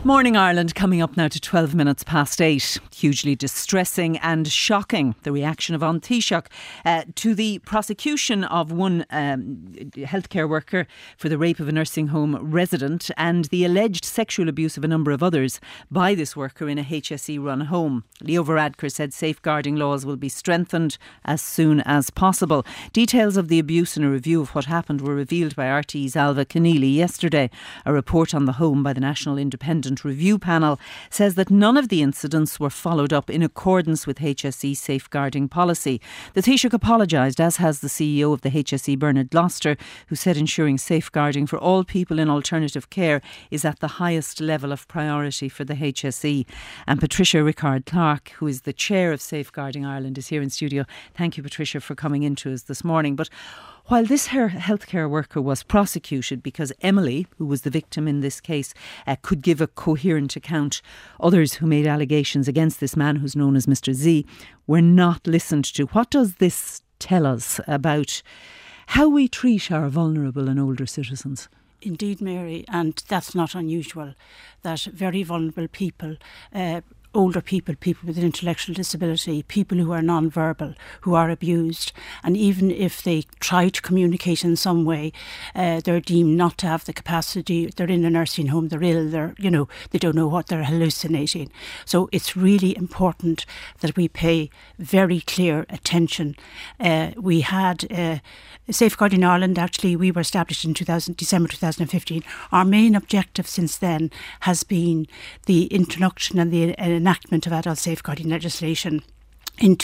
Morning Ireland coming up now to 12 minutes past 8. Hugely distressing and shocking, the reaction of An Taoiseach to the prosecution of one healthcare worker for the rape of a nursing home resident and the alleged sexual abuse of a number of others by this worker in a HSE run home. Leo Varadkar said safeguarding laws will be strengthened as soon as possible. Details of the abuse and a review of what happened were revealed by RTE's Alva Keneally yesterday. A report on the home by the National Independent Review Panel says that none of the incidents were followed up in accordance with HSE safeguarding policy. The Taoiseach apologised, as has the CEO of the HSE, Bernard Gloucester, who said ensuring safeguarding for all people in alternative care is at the highest level of priority for the HSE. And Patricia Rickard-Clark, who is the chair of Safeguarding Ireland, is here in studio. Thank you, Patricia, for coming in to us this morning. But while this healthcare worker was prosecuted because Emily, who was the victim in this case, could give a coherent account, others who made allegations against this man, who's known as Mr. Z, were not listened to. What does this tell us about how we treat our vulnerable and older citizens? Indeed, Mary, and that's not unusual, that very vulnerable people, older people, people with an intellectual disability, people who are non-verbal, who are abused, and even if they try to communicate in some way, they're deemed not to have the capacity. They're in a nursing home, they're ill, they don't know what they're hallucinating. So it's really important that we pay very clear attention. We had Safeguarding Ireland, actually, we were established in December 2015. Our main objective since then has been the introduction and the enactment of adult safeguarding legislation. In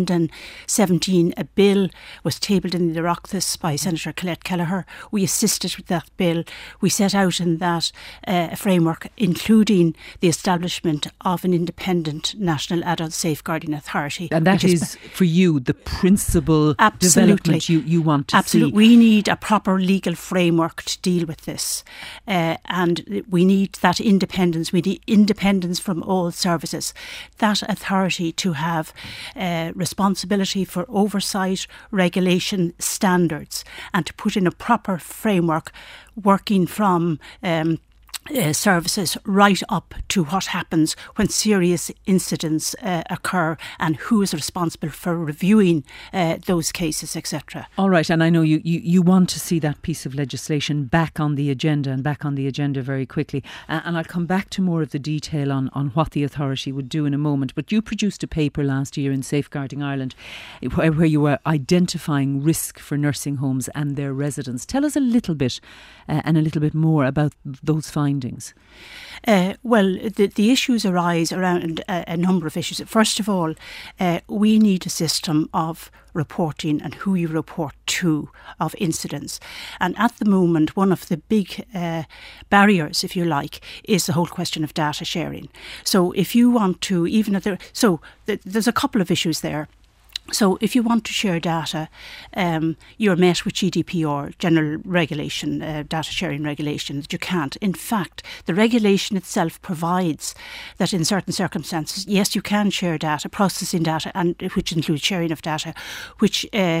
2017, a bill was tabled in the Oireachtas by Senator Colette Kelleher. We assisted with that bill. We set out in that a framework, including the establishment of an independent National Adult Safeguarding Authority. And that is, for you, the principal development you want to see. We need a proper legal framework to deal with this. And we need that independence. We need independence from all services. That authority to have responsibility for oversight, regulation, standards, and to put in a proper framework working from services right up to what happens when serious incidents occur and who is responsible for reviewing those cases, etc. All right, and I know you want to see that piece of legislation back on the agenda and back on the agenda very quickly. And I'll come back to more of the detail on what the authority would do in a moment. But you produced a paper last year in Safeguarding Ireland where you were identifying risk for nursing homes and their residents. Tell us a little bit and a little bit more about those findings. Well, the issues arise around a number of issues. First of all, we need a system of reporting and who you report to of incidents. And at the moment, one of the big barriers, if you like, is the whole question of data sharing. So if you want to, there's a couple of issues there. So if you want to share data, you're met with GDPR, General Regulation, Data Sharing Regulation, that you can't. In fact, the regulation itself provides that in certain circumstances, yes, you can share data, processing data, and which includes sharing of data, which it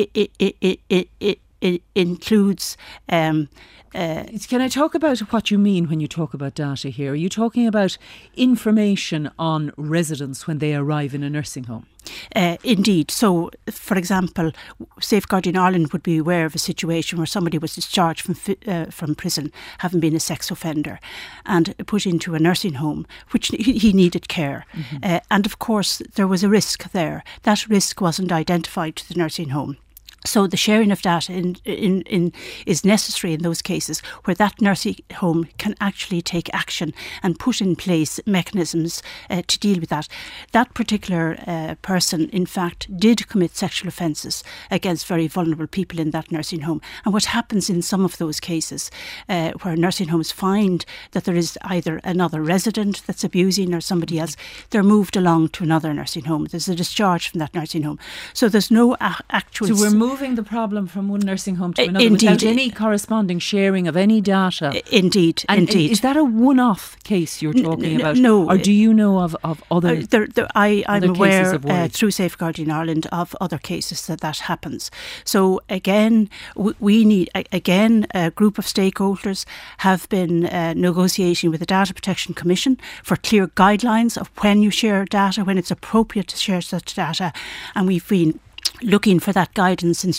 includes... Can I talk about what you mean when you talk about data here? Are you talking about information on residents when they arrive in a nursing home? Indeed. So, for example, Safeguarding Ireland would be aware of a situation where somebody was discharged from prison, having been a sex offender, and put into a nursing home, which he needed care. Mm-hmm. And of course, there was a risk there. That risk wasn't identified to the nursing home. So the sharing of data is necessary in those cases where that nursing home can actually take action and put in place mechanisms to deal with that. That particular person, in fact, did commit sexual offences against very vulnerable people in that nursing home. And what happens in some of those cases where nursing homes find that there is either another resident that's abusing or somebody else, they're moved along to another nursing home. There's a discharge from that nursing home. So there's no actual... So we're moving the problem from one nursing home to another Indeed. without any corresponding sharing of any data. Indeed. Is that a one-off case you're talking about? No. Or do you know of other I'm other aware cases of through Safeguarding Ireland of other cases that happens. So again, we need, again, a group of stakeholders have been negotiating with the Data Protection Commission for clear guidelines of when you share data, when it's appropriate to share such data. And we've been looking for that guidance since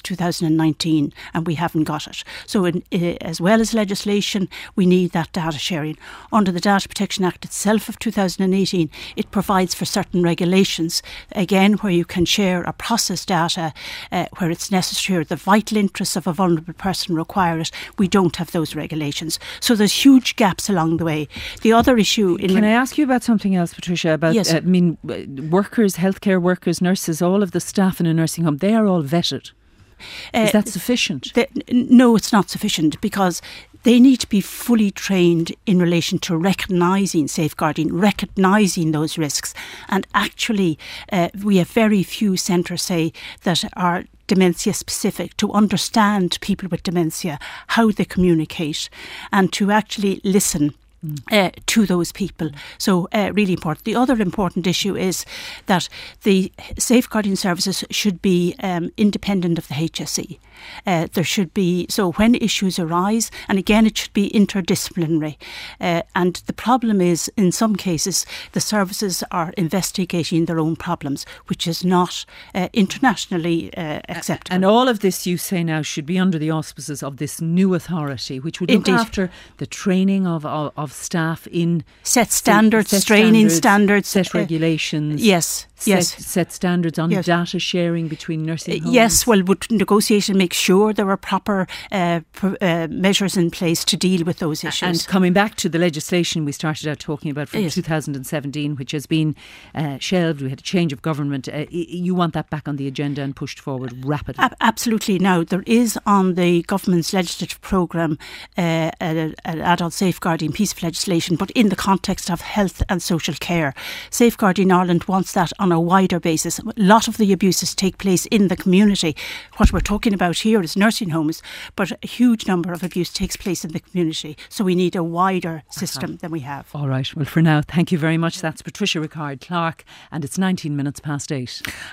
2019 and we haven't got it. So as well as legislation, we need that data sharing. Under the Data Protection Act itself of 2018, it provides for certain regulations, again, where you can share or process data where it's necessary, the vital interests of a vulnerable person require it. We don't have those regulations. So there's huge gaps along the way. The other issue... Can I ask you about something else, Patricia? About, yes. Workers, healthcare workers, nurses, all of the staff in a nursing home, they are all vetted. Is that sufficient? No, it's not sufficient, because they need to be fully trained in relation to recognising safeguarding, recognising those risks. And actually, we have very few centres, say, that are dementia specific, to understand people with dementia, how they communicate, and to actually listen to those people. So really important. The other important issue is that the safeguarding services should be independent of the HSE. There should be, so when issues arise, and again it should be interdisciplinary, and the problem is in some cases the services are investigating their own problems, which is not internationally acceptable. And all of this, you say now, should be under the auspices of this new authority, which would look after the training of staff in set standards, training standards, set regulations. Yes. Set standards on data sharing between nursing homes. Yes, well, would negotiation make sure there were proper measures in place to deal with those issues? And coming back to the legislation we started out talking about from 2017, which has been shelved, we had a change of government. You want that back on the agenda and pushed forward rapidly? Absolutely. Now, there is on the government's legislative programme an adult safeguarding piece of legislation, but in the context of health and social care. Safeguarding Ireland wants that on a wider basis. A lot of the abuses take place in the community. What we're talking about here is nursing homes, but a huge number of abuse takes place in the community. So we need a wider system than we have. All right. Well, for now, thank you very much. That's Patricia Ricard-Clark, and it's 19 minutes past 8.